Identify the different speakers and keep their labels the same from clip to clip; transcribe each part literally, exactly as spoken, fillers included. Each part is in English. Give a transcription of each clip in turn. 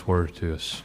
Speaker 1: Word to us.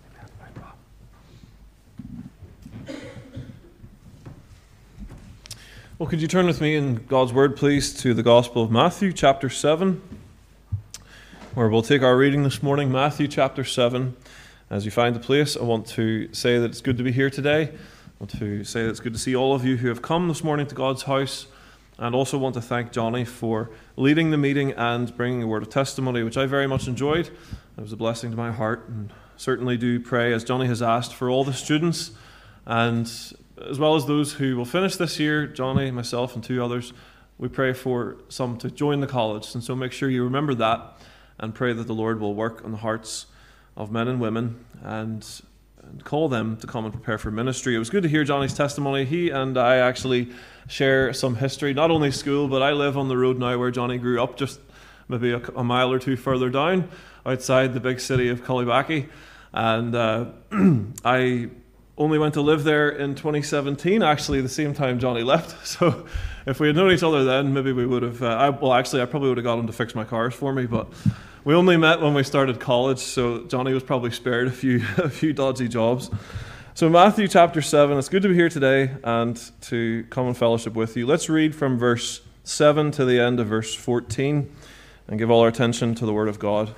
Speaker 1: Well, could you turn with me in God's Word, please, to the Gospel of Matthew, chapter seven, where we'll take our reading this morning, Matthew chapter seven. As you find the place, I want to say that it's good to be here today. I want to say that it's good to see all of you who have come this morning to God's house, and also want to thank Johnny for leading the meeting and bringing a word of testimony, which I very much enjoyed. It was a blessing to my heart, and certainly do pray, as Johnny has asked, for all the students, and as well as those who will finish this year, Johnny, myself, and two others. We pray for some to join the college, and so make sure you remember that and pray that the Lord will work on the hearts of men and women and, and call them to come and prepare for ministry. It was good to hear Johnny's testimony. He and I actually share some history, not only school, but I live on the road now where Johnny grew up, just maybe a, a mile or two further down, outside the big city of Cullybackey. And uh, I only went to live there in twenty seventeen, actually the same time Johnny left. So if we had known each other then, maybe we would have, uh, I, well actually I probably would have got him to fix my cars for me, but we only met when we started college, so Johnny was probably spared a few a few dodgy jobs. So Matthew chapter seven, it's good to be here today and to come and fellowship with you. Let's read from verse seven to the end of verse fourteen and give all our attention to the Word of God.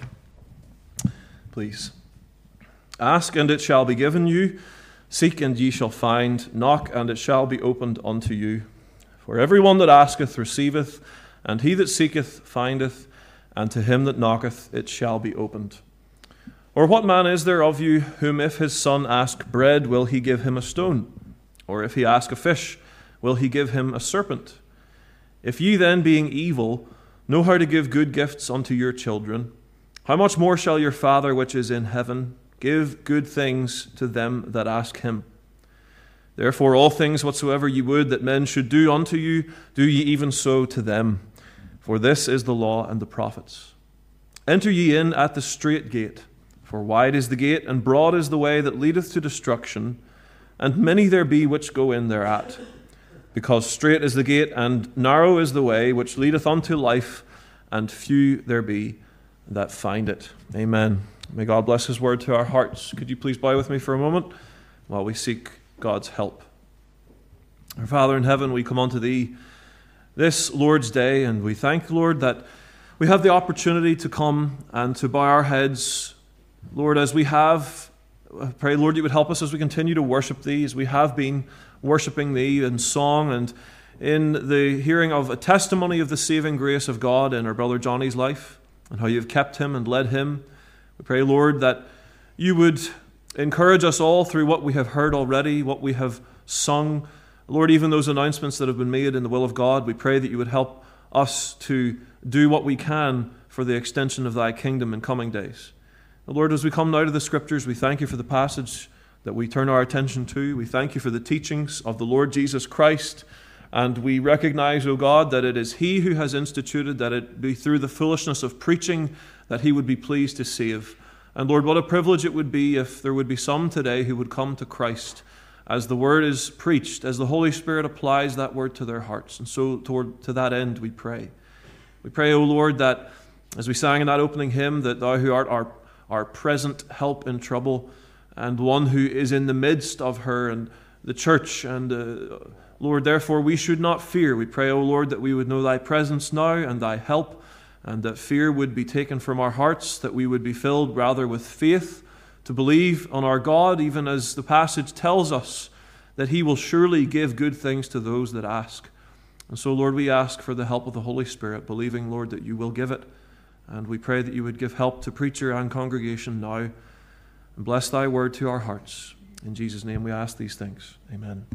Speaker 1: Please. Ask, and it shall be given you. Seek, and ye shall find. Knock, and it shall be opened unto you. For everyone that asketh receiveth, and he that seeketh findeth, and to him that knocketh it shall be opened. Or what man is there of you, whom if his son ask bread, will he give him a stone? Or if he ask a fish, will he give him a serpent? If ye then, being evil, know how to give good gifts unto your children, how much more shall your Father which is in heaven give good things to them that ask him? Therefore all things whatsoever ye would that men should do unto you, do ye even so to them. For this is the law and the prophets. Enter ye in at the strait gate, for wide is the gate, and broad is the way that leadeth to destruction, and many there be which go in thereat. Because strait is the gate, and narrow is the way which leadeth unto life, and few there be that find it. Amen. May God bless His word to our hearts. Could you please bow with me for a moment while we seek God's help? Our Father in heaven, we come unto Thee this Lord's Day, and we thank, Lord, that we have the opportunity to come and to bow our heads, Lord, as we have. I pray, Lord, You would help us as we continue to worship Thee, as we have been worshiping Thee in song and in the hearing of a testimony of the saving grace of God in our brother Johnny's life, and how You've kept him and led him. We pray, Lord, that You would encourage us all through what we have heard already, what we have sung. Lord, even those announcements that have been made in the will of God, we pray that You would help us to do what we can for the extension of Thy kingdom in coming days. Lord, as we come now to the Scriptures, we thank You for the passage that we turn our attention to. We thank You for the teachings of the Lord Jesus Christ. And we recognize, O God, that it is He who has instituted, that it be through the foolishness of preaching that He would be pleased to save. And Lord, what a privilege it would be if there would be some today who would come to Christ as the Word is preached, as the Holy Spirit applies that Word to their hearts. And so toward to that end we pray. We pray, O Lord, that as we sang in that opening hymn, that Thou who art our, our present help in trouble, and one who is in the midst of her and the church, and uh, Lord, therefore we should not fear. We pray, O Lord, that we would know Thy presence now and Thy help, and that fear would be taken from our hearts, that we would be filled rather with faith to believe on our God, even as the passage tells us that He will surely give good things to those that ask. And so, Lord, we ask for the help of the Holy Spirit, believing, Lord, that You will give it. And we pray that You would give help to preacher and congregation now, and bless Thy word to our hearts. In Jesus' name we ask these things. Amen.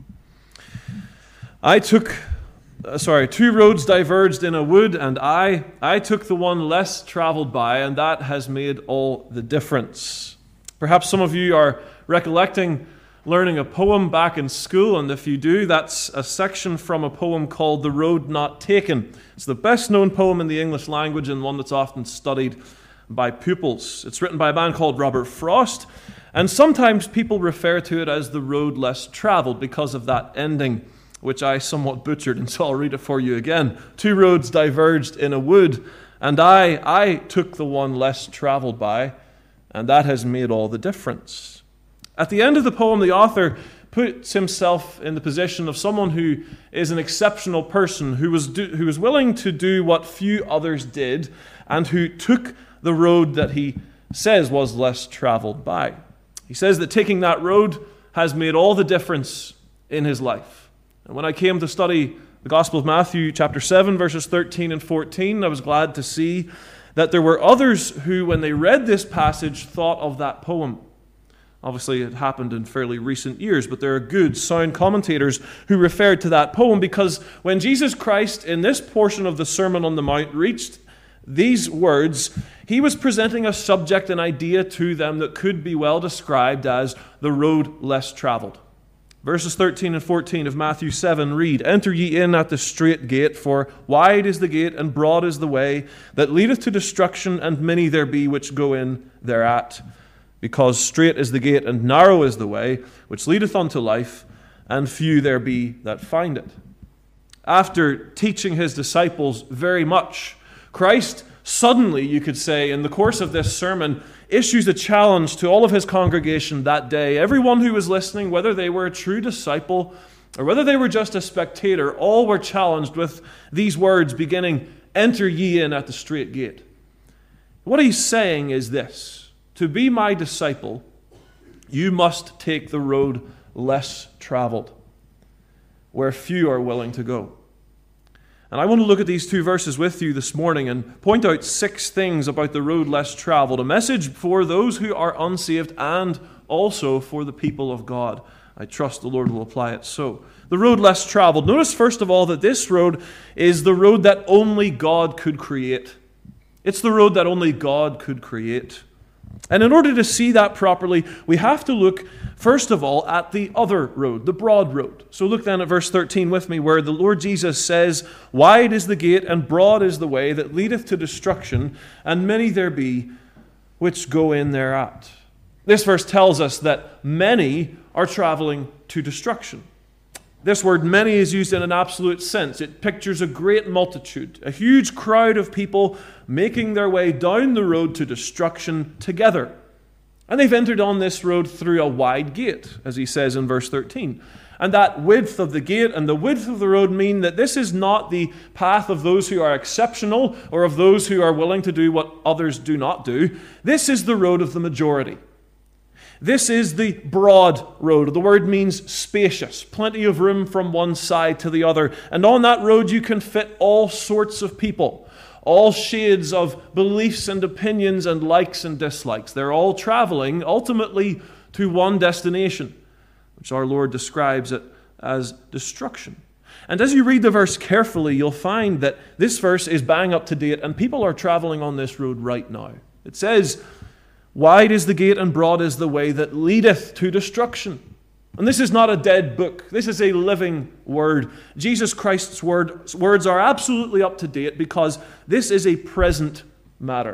Speaker 1: I took, uh, sorry, two roads diverged in a wood, and I, I took the one less traveled by, and that has made all the difference. Perhaps some of you are recollecting learning a poem back in school, and if you do, that's a section from a poem called The Road Not Taken. It's the best known poem in the English language and one that's often studied by pupils. It's written by a man called Robert Frost, and sometimes people refer to it as The Road Less Traveled because of that ending, which I somewhat butchered, and so I'll read it for you again. Two roads diverged in a wood, and I, I took the one less traveled by, And that has made all the difference. At the end of the poem, the author puts himself in the position of someone who is an exceptional person, who was, do, who was willing to do what few others did, and who took the road that he says was less traveled by. He says that taking that road has made all the difference in his life. And when I came to study the Gospel of Matthew, chapter seven, verses thirteen and fourteen, I was glad to see that there were others who, when they read this passage, thought of that poem. Obviously, it happened in fairly recent years, but there are good, sound commentators who referred to that poem because when Jesus Christ, in this portion of the Sermon on the Mount, reached these words, he was presenting a subject, an idea to them that could be well described as the road less traveled. Verses thirteen and fourteen of Matthew seven read, "Enter ye in at the strait gate, for wide is the gate and broad is the way that leadeth to destruction, and many there be which go in thereat. Because strait is the gate and narrow is the way which leadeth unto life, and few there be that find it." After teaching his disciples very much, Christ suddenly, you could say, in the course of this sermon, issues a challenge to all of his congregation that day. Everyone who was listening, whether they were a true disciple or whether they were just a spectator, all were challenged with these words beginning, "Enter ye in at the strait gate." What he's saying is this: to be my disciple, you must take the road less traveled, where few are willing to go. And I want to look at these two verses with you this morning and point out six things about the road less traveled, a message for those who are unsaved and also for the people of God. I trust the Lord will apply it so. The road less traveled. Notice first of all that this road is the road that only God could create. It's the road that only God could create. And in order to see that properly, we have to look, first of all, at the other road, the broad road. So look then at verse thirteen with me, where the Lord Jesus says, "Wide is the gate and broad is the way that leadeth to destruction, and many there be which go in thereat." This verse tells us that many are traveling to destruction. This word "many" is used in an absolute sense. It pictures a great multitude, a huge crowd of people making their way down the road to destruction together. And they've entered on this road through a wide gate, as he says in verse thirteen. And that width of the gate and the width of the road mean that this is not the path of those who are exceptional or of those who are willing to do what others do not do. This is the road of the majority. This is the broad road. The word means spacious, plenty of room from one side to the other. And on that road you can fit all sorts of people, all shades of beliefs and opinions and likes and dislikes. They're all traveling ultimately to one destination, which our Lord describes it as destruction. And as you read the verse carefully, you'll find that this verse is bang up to date, and people are traveling on this road right now. It says, "Wide is the gate and broad is the way that leadeth to destruction." And this is not a dead book. This is a living word. Jesus Christ's word, words are absolutely up to date because this is a present matter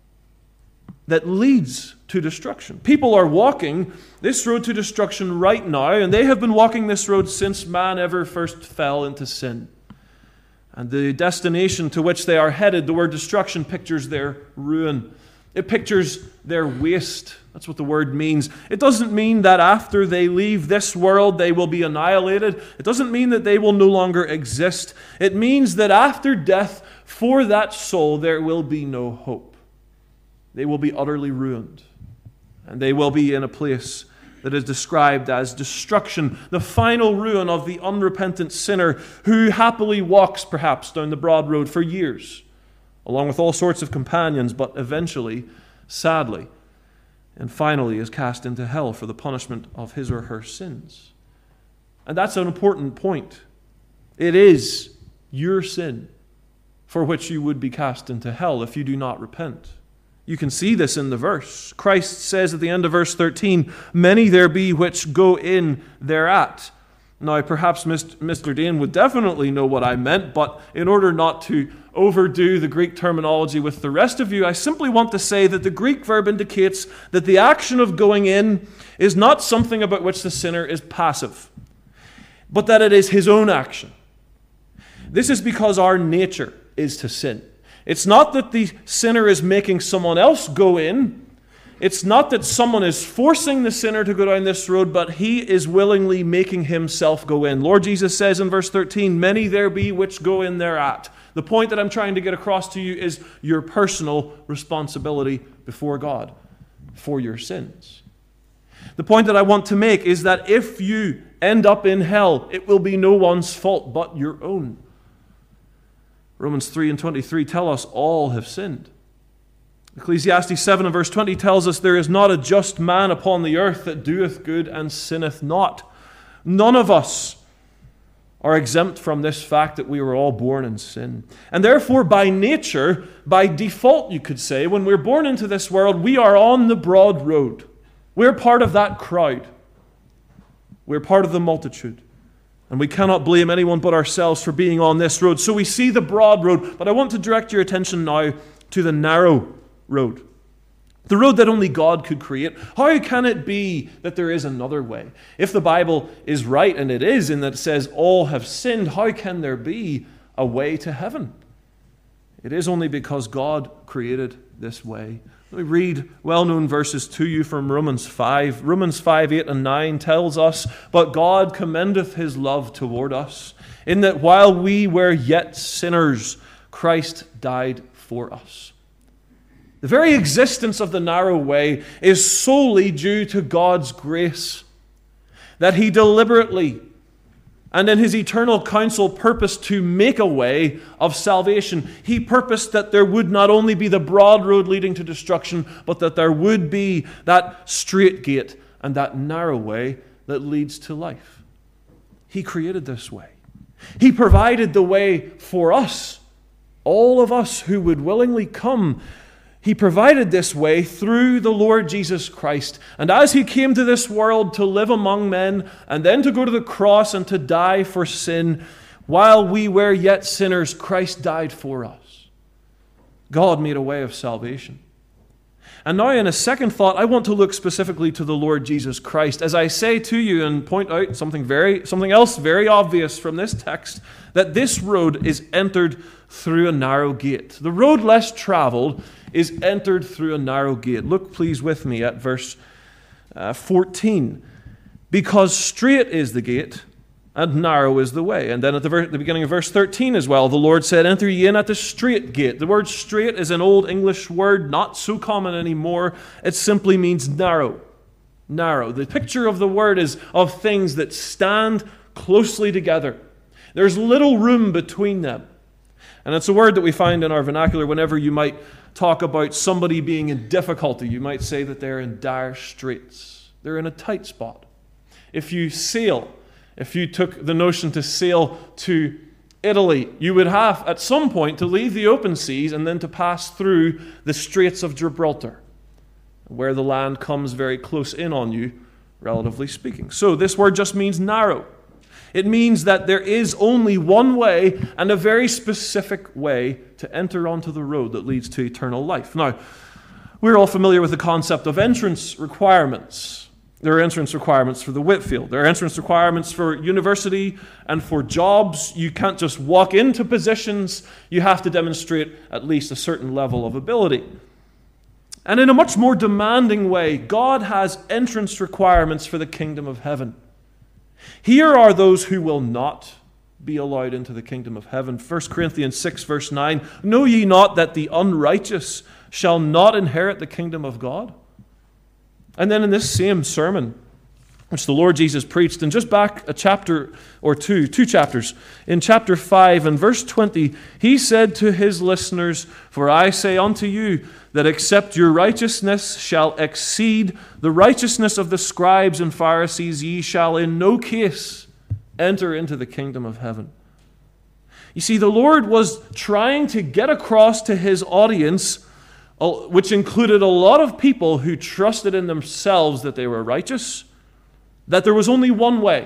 Speaker 1: that leads to destruction. People are walking this road to destruction right now, and they have been walking this road since man ever first fell into sin. And the destination to which they are headed, the word destruction, pictures their ruin. It pictures their waste. That's what the word means. It doesn't mean that after they leave this world they will be annihilated. It doesn't mean that they will no longer exist. It means that after death, for that soul, there will be no hope. They will be utterly ruined. And they will be in a place that is described as destruction, the final ruin of the unrepentant sinner who happily walks perhaps down the broad road for years, along with all sorts of companions, but eventually, sadly, and finally is cast into hell for the punishment of his or her sins. And that's an important point. It is your sin for which you would be cast into hell if you do not repent. You can see this in the verse. Christ says at the end of verse thirteen, "Many there be which go in thereat." Now, perhaps Mister Dane would definitely know what I meant, but in order not to overdo the Greek terminology with the rest of you, I simply want to say that the Greek verb indicates that the action of going in is not something about which the sinner is passive, but that it is his own action. This is because our nature is to sin. It's not that the sinner is making someone else go in. it's not that someone is forcing the sinner to go down this road, but he is willingly making himself go in. Lord Jesus says in verse thirteen, "Many there be which go in thereat." The point that I'm trying to get across to you is your personal responsibility before God for your sins. The point that I want to make is that if you end up in hell, it will be no one's fault but your own. Romans three and twenty-three tell us all have sinned. Ecclesiastes seven and verse twenty tells us, "There is not a just man upon the earth that doeth good and sinneth not." None of us are exempt from this fact that we were all born in sin. And therefore, by nature, by default, you could say, when we're born into this world, we are on the broad road. We're part of that crowd. We're part of the multitude. And we cannot blame anyone but ourselves for being on this road. So we see the broad road, but I want to direct your attention now to the narrow road. The road that only God could create. How can it be that there is another way? If the Bible is right, and it is, in that it says all have sinned, how can there be a way to heaven? It is only because God created this way. Let me read well-known verses to you from Romans five. Romans five, eight and nine tells us, "But God commendeth his love toward us, in that while we were yet sinners, Christ died for us." The very existence of the narrow way is solely due to God's grace, that he deliberately and in his eternal counsel purposed to make a way of salvation. He purposed that there would not only be the broad road leading to destruction, but that there would be that straight gate and that narrow way that leads to life. He created this way. He provided the way for us, all of us who would willingly come. He provided this way through the Lord Jesus Christ. And as he came to this world to live among men, and then to go to the cross and to die for sin, while we were yet sinners, Christ died for us. God made a way of salvation. And now in a second thought, I want to look specifically to the Lord Jesus Christ. As I say to you and point out something very, something else very obvious from this text, that this road is entered through a narrow gate. The road less traveled is entered through a narrow gate. Look please with me at verse uh, fourteen. "Because straight is the gate, and narrow is the way." And then at the, ver- the beginning of verse thirteen as well, the Lord said, "Enter ye in at the straight gate." The word straight is an old English word, not so common anymore. It simply means narrow. Narrow. The picture of the word is of things that stand closely together. There's little room between them. And it's a word that we find in our vernacular whenever you might talk about somebody being in difficulty. You might say that they're in dire straits. They're in a tight spot. If you sail, if you took the notion to sail to Italy, you would have at some point to leave the open seas and then to pass through the Straits of Gibraltar, where the land comes very close in on you, relatively speaking. So this word just means narrow. It means that there is only one way, and a very specific way, to enter onto the road that leads to eternal life. Now, we're all familiar with the concept of entrance requirements. There are entrance requirements for the Whitfield. There are entrance requirements for university and for jobs. You can't just walk into positions. You have to demonstrate at least a certain level of ability. And in a much more demanding way, God has entrance requirements for the kingdom of heaven. Here are those who will not be allowed into the kingdom of heaven. First Corinthians six, verse nine, "Know ye not that the unrighteous shall not inherit the kingdom of God?" And then in this same sermon, which the Lord Jesus preached, and just back a chapter or two, two chapters, in chapter five and verse twenty, he said to his listeners, "For I say unto you, that except your righteousness shall exceed the righteousness of the scribes and Pharisees, ye shall in no case enter into the kingdom of heaven." You see, the Lord was trying to get across to his audience, which included a lot of people who trusted in themselves that they were righteous, that there was only one way,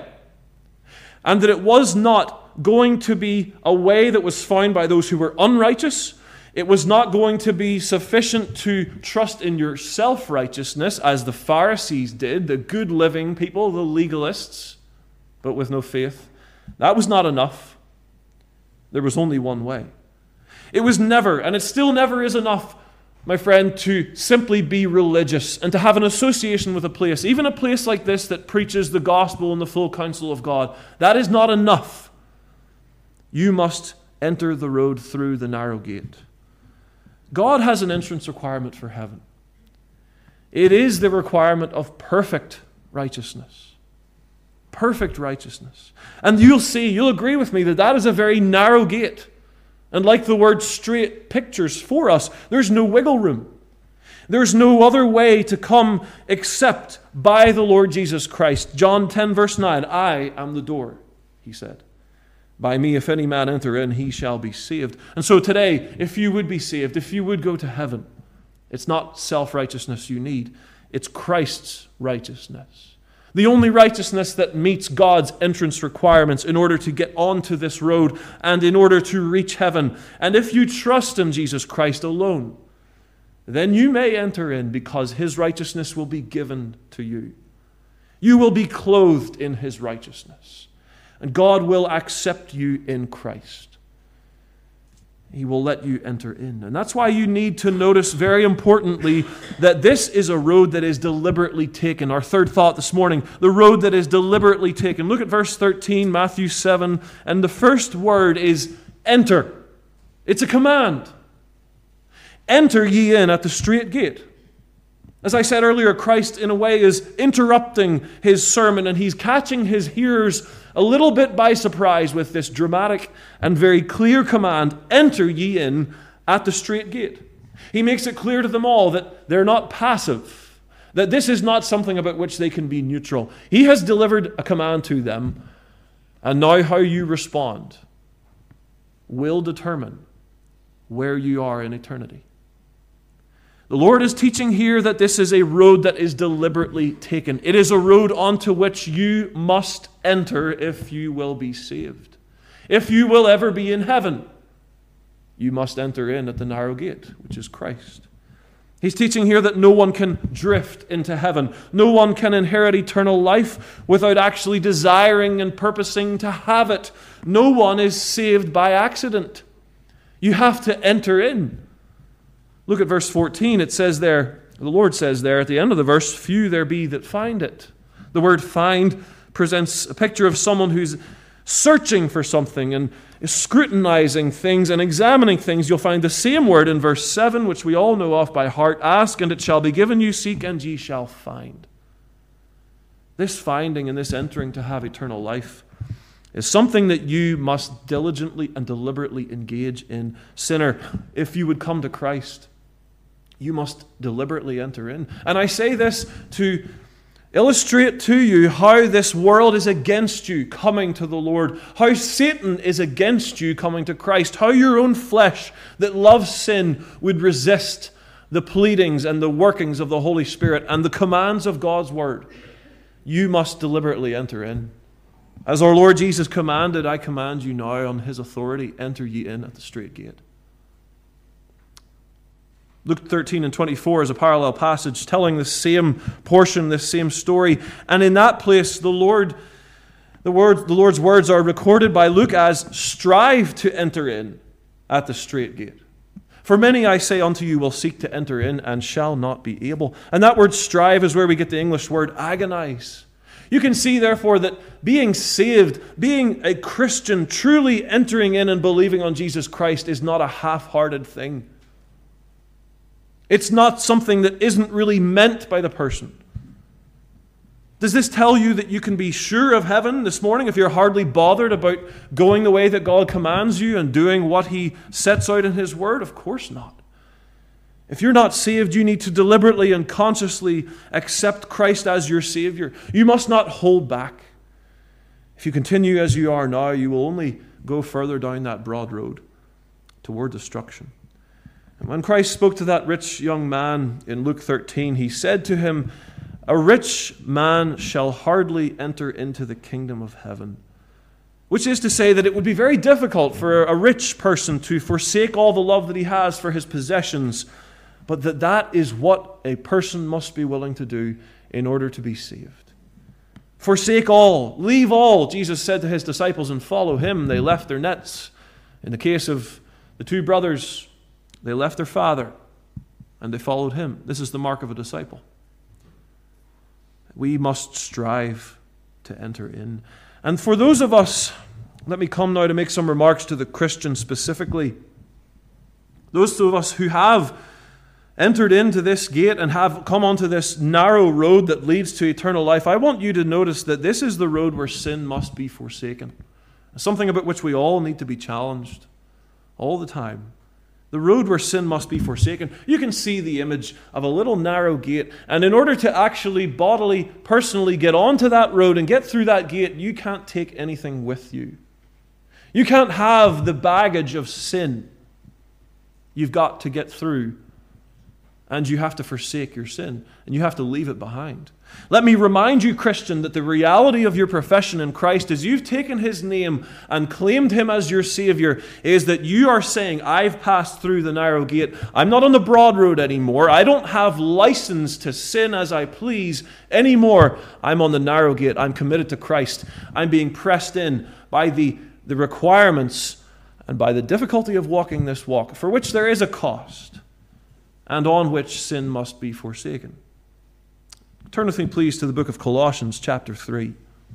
Speaker 1: and that it was not going to be a way that was found by those who were unrighteous. It was not going to be sufficient to trust in your self-righteousness, as the Pharisees did, the good living people, the legalists, but with no faith. That was not enough. There was only one way. It was never, and it still never is enough, my friend, to simply be religious and to have an association with a place, even a place like this that preaches the gospel and the full counsel of God. That is not enough. You must enter the road through the narrow gate. God has an entrance requirement for heaven. It is the requirement of perfect righteousness. Perfect righteousness. And you'll see, you'll agree with me that that is a very narrow gate. And like the word straight pictures for us, there's no wiggle room. There's no other way to come except by the Lord Jesus Christ. John ten verse nine, I am the door, he said. By me, if any man enter in, he shall be saved. And so today, if you would be saved, if you would go to heaven, it's not self-righteousness you need. It's Christ's righteousness. The only righteousness that meets God's entrance requirements in order to get onto this road and in order to reach heaven. And if you trust in Jesus Christ alone, then you may enter in because his righteousness will be given to you. You will be clothed in his righteousness. And God will accept you in Christ. He will let you enter in. And that's why you need to notice very importantly that this is a road that is deliberately taken. Our third thought this morning, the road that is deliberately taken. Look at verse thirteen, Matthew seven, and the first word is enter. It's a command. Enter ye in at the strait gate. As I said earlier, Christ in a way is interrupting his sermon and he's catching his hearers a little bit by surprise with this dramatic and very clear command, enter ye in at the strait gate. He makes it clear to them all that they're not passive, that this is not something about which they can be neutral. He has delivered a command to them, and now how you respond will determine where you are in eternity. The Lord is teaching here that this is a road that is deliberately taken. It is a road onto which you must enter if you will be saved. If you will ever be in heaven, you must enter in at the narrow gate, which is Christ. He's teaching here that no one can drift into heaven. No one can inherit eternal life without actually desiring and purposing to have it. No one is saved by accident. You have to enter in. Look at verse fourteen. It says there, the Lord says there at the end of the verse, few there be that find it. The word find presents a picture of someone who's searching for something and is scrutinizing things and examining things. You'll find the same word in verse seven, which we all know off by heart. Ask and it shall be given you, seek and ye shall find. This finding and this entering to have eternal life is something that you must diligently and deliberately engage in. Sinner, if you would come to Christ, you must deliberately enter in. And I say this to illustrate to you how this world is against you coming to the Lord, how Satan is against you coming to Christ, how your own flesh that loves sin would resist the pleadings and the workings of the Holy Spirit and the commands of God's Word. You must deliberately enter in. As our Lord Jesus commanded, I command you now on his authority, enter ye in at the strait gate. Luke thirteen and twenty-four is a parallel passage telling the same portion, this same story. And in that place, the Lord, the word, the Lord's words are recorded by Luke as, strive to enter in at the strait gate. For many, I say unto you, will seek to enter in and shall not be able. And that word strive is where we get the English word agonize. You can see, therefore, that being saved, being a Christian, truly entering in and believing on Jesus Christ is not a half-hearted thing. It's not something that isn't really meant by the person. Does this tell you that you can be sure of heaven this morning if you're hardly bothered about going the way that God commands you and doing what He sets out in His Word? Of course not. If you're not saved, you need to deliberately and consciously accept Christ as your Savior. You must not hold back. If you continue as you are now, you will only go further down that broad road toward destruction. And when Christ spoke to that rich young man in Luke thirteen, He said to him, a rich man shall hardly enter into the kingdom of heaven. Which is to say that it would be very difficult for a rich person to forsake all the love that he has for his possessions, but that that is what a person must be willing to do in order to be saved. Forsake all, leave all, Jesus said to His disciples, and follow Him. They left their nets. In the case of the two brothers, they left their father and they followed him. This is the mark of a disciple. We must strive to enter in. And for those of us, let me come now to make some remarks to the Christian specifically. Those of us who have entered into this gate and have come onto this narrow road that leads to eternal life, I want you to notice that this is the road where sin must be forsaken. Something about which we all need to be challenged all the time. The road where sin must be forsaken. You can see the image of a little narrow gate, and in order to actually bodily, personally get onto that road and get through that gate, you can't take anything with you. You can't have the baggage of sin. You've got to get through, and you have to forsake your sin, and you have to leave it behind. Let me remind you, Christian, that the reality of your profession in Christ is you've taken his name and claimed him as your Savior, is that you are saying, I've passed through the narrow gate. I'm not on the broad road anymore. I don't have license to sin as I please anymore. I'm on the narrow gate. I'm committed to Christ. I'm being pressed in by the, the requirements and by the difficulty of walking this walk, for which there is a cost, and on which sin must be forsaken. Turn with me, please, to the book of Colossians, chapter three.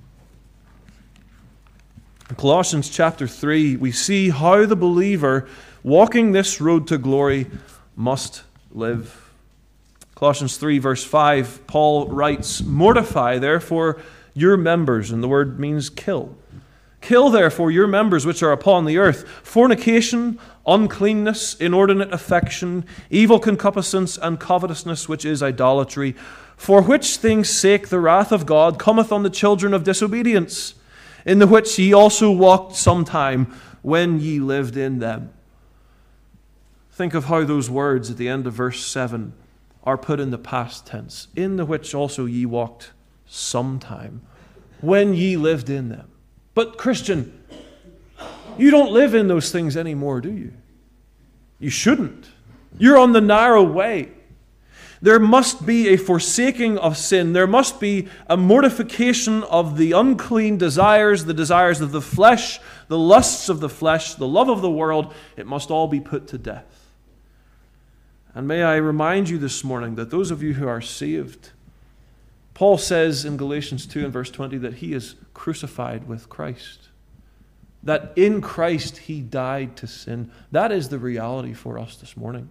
Speaker 1: In Colossians, chapter three, we see how the believer walking this road to glory must live. Colossians three, verse five, Paul writes, "Mortify, therefore, your members," and the word means kill. "Kill, therefore, your members which are upon the earth, fornication, uncleanness, inordinate affection, evil concupiscence, and covetousness, which is idolatry. For which things' sake the wrath of God cometh on the children of disobedience, in the which ye also walked sometime when ye lived in them." Think of how those words at the end of verse seven are put in the past tense. "In the which also ye walked sometime when ye lived in them." But Christian, you don't live in those things anymore, do you? You shouldn't. You're on the narrow way. There must be a forsaking of sin. There must be a mortification of the unclean desires, the desires of the flesh, the lusts of the flesh, the love of the world. It must all be put to death. And may I remind you this morning that those of you who are saved, Paul says in Galatians two and verse twenty that he is crucified with Christ. That in Christ he died to sin. That is the reality for us this morning.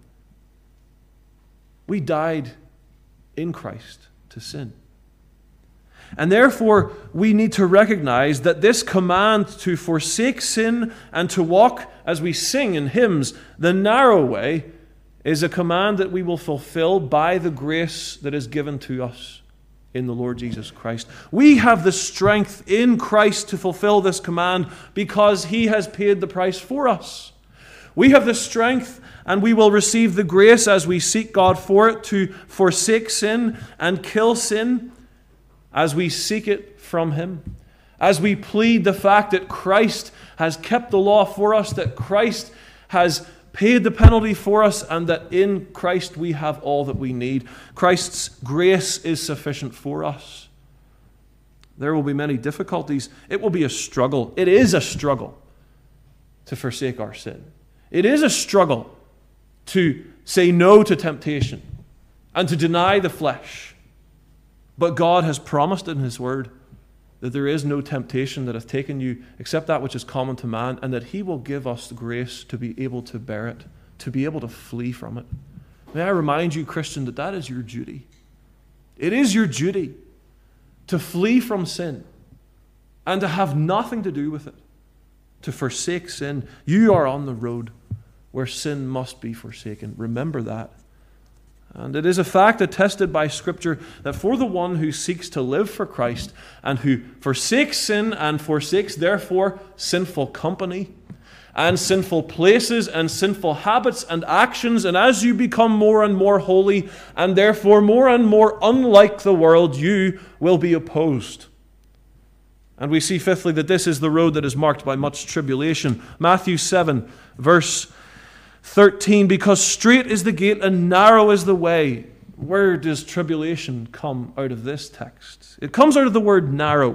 Speaker 1: We died in Christ to sin. And therefore, we need to recognize that this command to forsake sin and to walk, as we sing in hymns, the narrow way, is a command that we will fulfill by the grace that is given to us in the Lord Jesus Christ. We have the strength in Christ to fulfill this command because he has paid the price for us. We have the strength, and we will receive the grace as we seek God for it to forsake sin and kill sin as we seek it from him. As we plead the fact that Christ has kept the law for us, that Christ has paid the penalty for us, and that in Christ we have all that we need. Christ's grace is sufficient for us. There will be many difficulties. It will be a struggle. It is a struggle to forsake our sin. It is a struggle to say no to temptation and to deny the flesh. But God has promised in his word that there is no temptation that hath taken you except that which is common to man, and that he will give us the grace to be able to bear it, to be able to flee from it. May I remind you, Christian, that that is your duty. It is your duty to flee from sin and to have nothing to do with it, to forsake sin. You are on the road where sin must be forsaken. Remember that. And it is a fact attested by Scripture that for the one who seeks to live for Christ and who forsakes sin and forsakes, therefore, sinful company and sinful places and sinful habits and actions, and as you become more and more holy and therefore more and more unlike the world, you will be opposed. And we see, fifthly, that this is the road that is marked by much tribulation. Matthew seven, verse thirteen, "Because strait is the gate and narrow is the way." Where does tribulation come out of this text? It comes out of the word narrow.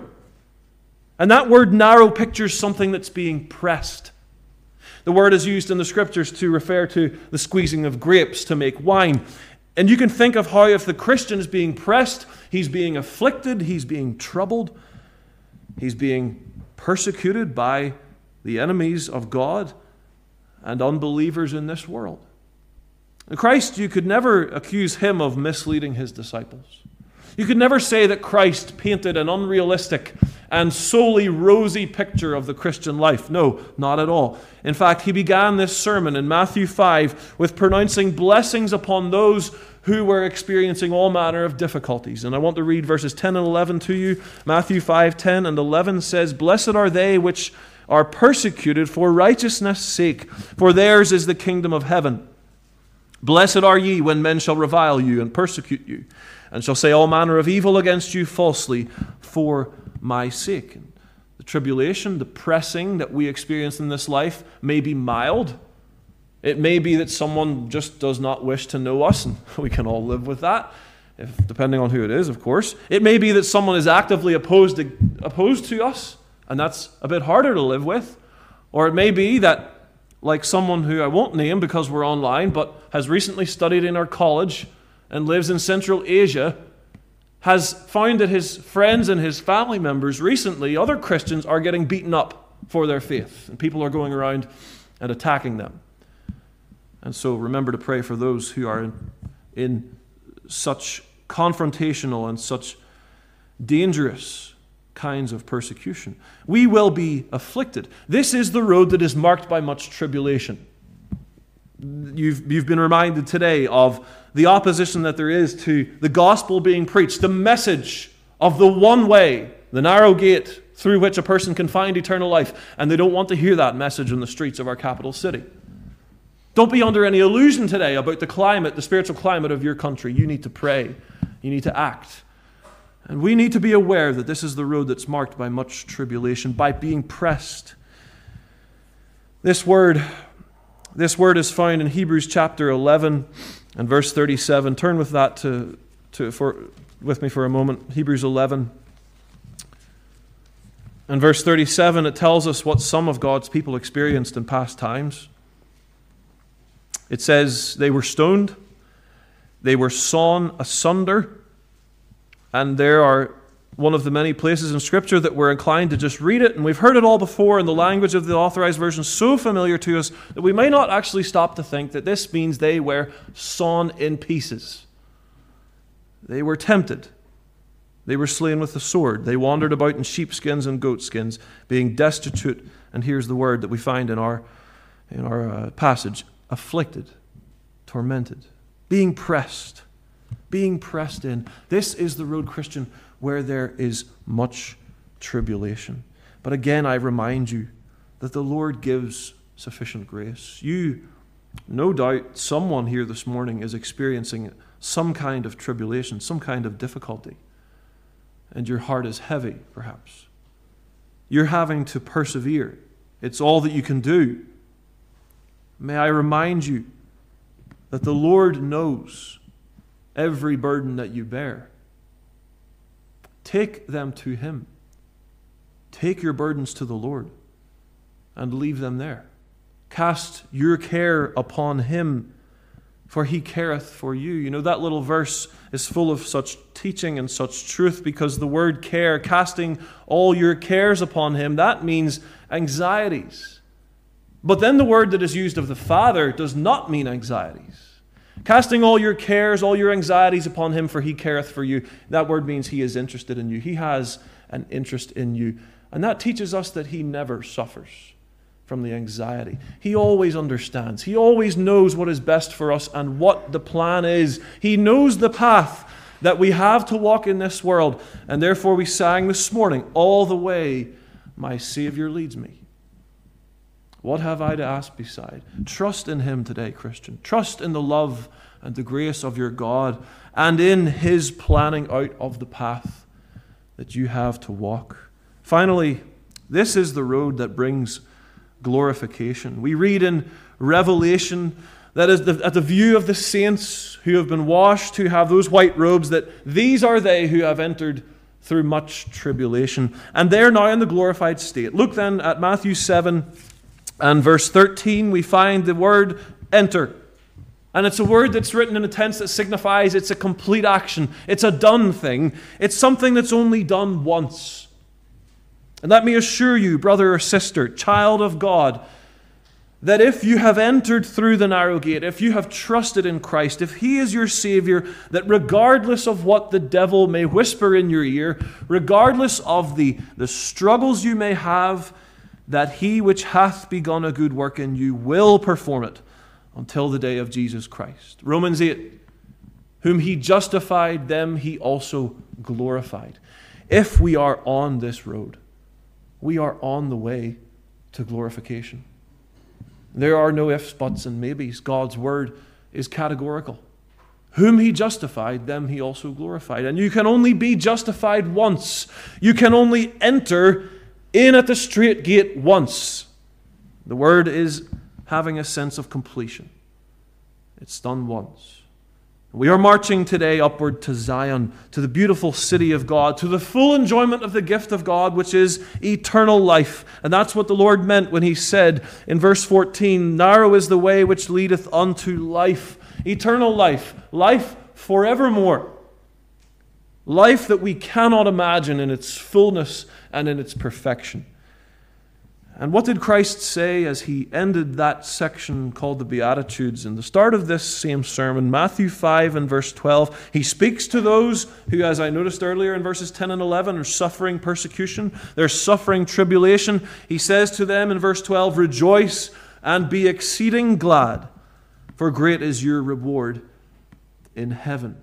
Speaker 1: And that word narrow pictures something that's being pressed. The word is used in the Scriptures to refer to the squeezing of grapes to make wine. And you can think of how if the Christian is being pressed, he's being afflicted, he's being troubled, he's being persecuted by the enemies of God and unbelievers in this world. And Christ, you could never accuse him of misleading his disciples. You could never say that Christ painted an unrealistic and solely rosy picture of the Christian life. No, not at all. In fact, he began this sermon in Matthew five with pronouncing blessings upon those who were experiencing all manner of difficulties. And I want to read verses ten and eleven to you. Matthew five, ten and eleven says, "Blessed are they which are persecuted for righteousness' sake, for theirs is the kingdom of heaven. Blessed are ye when men shall revile you and persecute you, and shall say all manner of evil against you falsely for my sake." And the tribulation, the pressing that we experience in this life may be mild. It may be that someone just does not wish to know us, and we can all live with that, if, depending on who it is, of course. It may be that someone is actively opposed to, opposed to us, and that's a bit harder to live with. Or it may be that, like someone who I won't name because we're online, but has recently studied in our college and lives in Central Asia, has found that his friends and his family members recently, other Christians, are getting beaten up for their faith. And people are going around and attacking them. And so remember to pray for those who are in, in such confrontational and such dangerous kinds of persecution. We will be afflicted. This is the road that is marked by much tribulation. You've, you've been reminded today of the opposition that there is to the gospel being preached, the message of the one way, the narrow gate through which a person can find eternal life, and they don't want to hear that message in the streets of our capital city. Don't be under any illusion today about the climate, the spiritual climate of your country. You need to pray. You need to act. And we need to be aware that this is the road that's marked by much tribulation, by being pressed. This word, this word is found in Hebrews chapter eleven and verse thirty-seven. Turn with that to, to for with me for a moment. Hebrews eleven and verse thirty-seven. It tells us what some of God's people experienced in past times. It says they were stoned, they were sawn asunder. And there are one of the many places in Scripture that we're inclined to just read it, and we've heard it all before in the language of the Authorized Version, so familiar to us that we may not actually stop to think that this means they were sawn in pieces. They were tempted. They were slain with the sword. They wandered about in sheepskins and goatskins, being destitute. And here's the word that we find in our, in our uh, passage: afflicted, tormented, being pressed. Being pressed in. This is the road, Christian, where there is much tribulation. But again, I remind you that the Lord gives sufficient grace. You, no doubt, someone here this morning is experiencing some kind of tribulation, some kind of difficulty. And your heart is heavy, perhaps. You're having to persevere. It's all that you can do. May I remind you that the Lord knows every burden that you bear. Take them to Him. Take your burdens to the Lord and leave them there. Cast your care upon Him, for He careth for you. You know, that little verse is full of such teaching and such truth, because the word care, casting all your cares upon Him, that means anxieties. But then the word that is used of the Father does not mean anxieties. Casting all your cares, all your anxieties upon Him, for He careth for you. That word means He is interested in you. He has an interest in you. And that teaches us that He never suffers from the anxiety. He always understands. He always knows what is best for us and what the plan is. He knows the path that we have to walk in this world. And therefore we sang this morning, all the way my Savior leads me. What have I to ask beside? Trust in Him today, Christian. Trust in the love and the grace of your God and in His planning out of the path that you have to walk. Finally, this is the road that brings glorification. We read in Revelation that is the, at the view of the saints who have been washed, who have those white robes, that these are they who have entered through much tribulation. And they're now in the glorified state. Look then at Matthew seven and verse thirteen. We find the word enter. And it's a word that's written in a tense that signifies it's a complete action. It's a done thing. It's something that's only done once. And let me assure you, brother or sister, child of God, that if you have entered through the narrow gate, if you have trusted in Christ, if He is your Savior, that regardless of what the devil may whisper in your ear, regardless of the, the struggles you may have, that He which hath begun a good work in you will perform it until the day of Jesus Christ. Romans eight, whom He justified, them He also glorified. If we are on this road, we are on the way to glorification. There are no ifs, buts, and maybes. God's word is categorical. Whom He justified, them He also glorified. And you can only be justified once. You can only enter in at the straight gate once. The word is having a sense of completion. It's done once. We are marching today upward to Zion, to the beautiful city of God, to the full enjoyment of the gift of God, which is eternal life. And that's what the Lord meant when He said in verse fourteen, narrow is the way which leadeth unto life. Eternal life. Life forevermore. Life that we cannot imagine in its fullness and in its perfection. And what did Christ say as He ended that section called the Beatitudes? In the start of this same sermon, Matthew five and verse twelve, He speaks to those who, as I noticed earlier in verses ten and eleven, are suffering persecution, they're suffering tribulation. He says to them in verse twelve, rejoice and be exceeding glad, for great is your reward in heaven.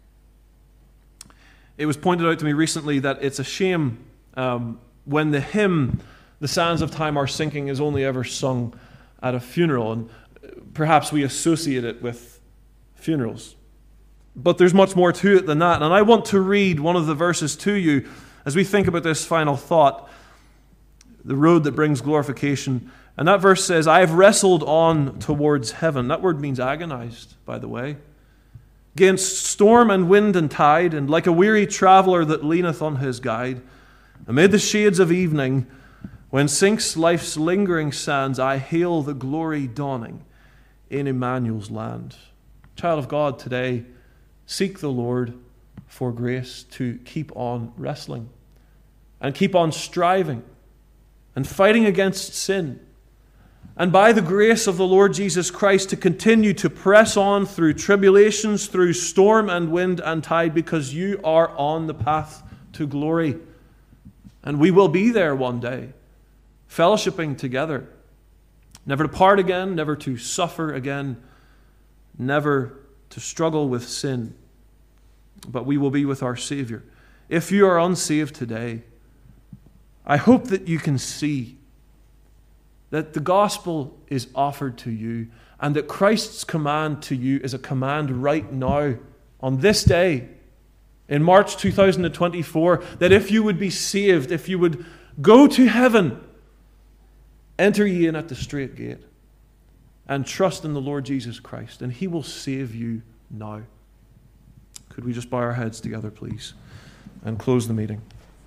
Speaker 1: It was pointed out to me recently that it's a shame um, when the hymn, The Sands of Time Are Sinking, is only ever sung at a funeral, and perhaps we associate it with funerals. But there's much more to it than that, and I want to read one of the verses to you as we think about this final thought, the road that brings glorification. And that verse says, I have wrestled on towards heaven. That word means agonized, by the way. Against storm and wind and tide, and like a weary traveller that leaneth on his guide, amid the shades of evening, when sinks life's lingering sands, I hail the glory dawning in Emmanuel's land. Child of God, today, seek the Lord for grace to keep on wrestling and keep on striving and fighting against sin. And by the grace of the Lord Jesus Christ, to continue to press on through tribulations, through storm and wind and tide, because you are on the path to glory. And we will be there one day, fellowshipping together, never to part again, never to suffer again, never to struggle with sin, but we will be with our Savior. If you are unsaved today, I hope that you can see that the gospel is offered to you, and that Christ's command to you is a command right now, on this day, in March two thousand twenty-four, that if you would be saved, if you would go to heaven, enter ye in at the strait gate and trust in the Lord Jesus Christ, and He will save you now. Could we just bow our heads together, please, and close the meeting?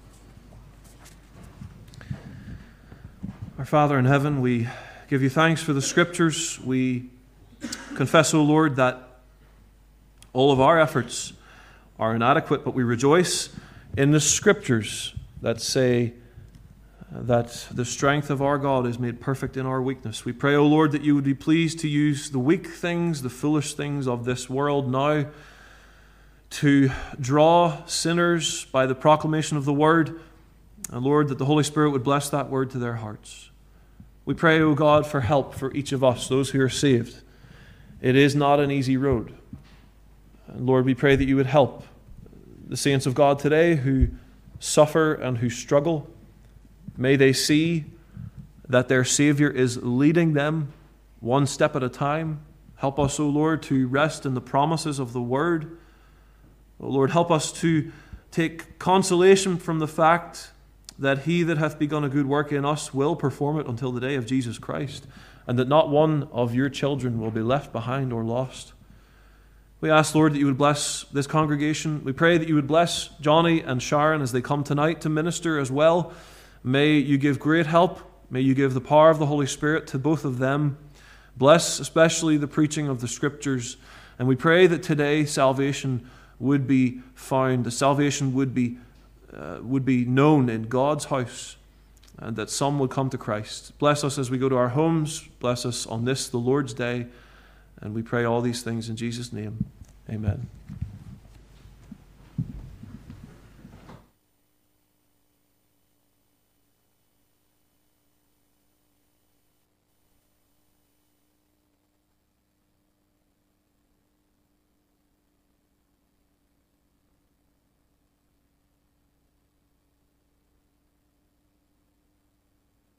Speaker 1: Our Father in heaven, we give you thanks for the Scriptures. We confess, O Lord, that all of our efforts are inadequate, but we rejoice in the Scriptures that say that the strength of our God is made perfect in our weakness. We pray, O Lord, that you would be pleased to use the weak things, the foolish things of this world now to draw sinners by the proclamation of the Word. And Lord, that the Holy Spirit would bless that Word to their hearts. We pray, O God, for help for each of us, those who are saved. It is not an easy road. And Lord, we pray that you would help the saints of God today who suffer and who struggle. May they see that their Savior is leading them one step at a time. Help us, O Lord, to rest in the promises of the Word. O Lord, help us to take consolation from the fact that He that hath begun a good work in us will perform it until the day of Jesus Christ, and that not one of your children will be left behind or lost. We ask, Lord, that you would bless this congregation. We pray that you would bless Johnny and Sharon as they come tonight to minister as well. May you give great help. May you give the power of the Holy Spirit to both of them. Bless especially the preaching of the Scriptures. And we pray that today salvation would be found, the salvation would be, uh, would be known in God's house, and that some would come to Christ. Bless us as we go to our homes. Bless us on this, the Lord's Day. And we pray all these things in Jesus' name. Amen.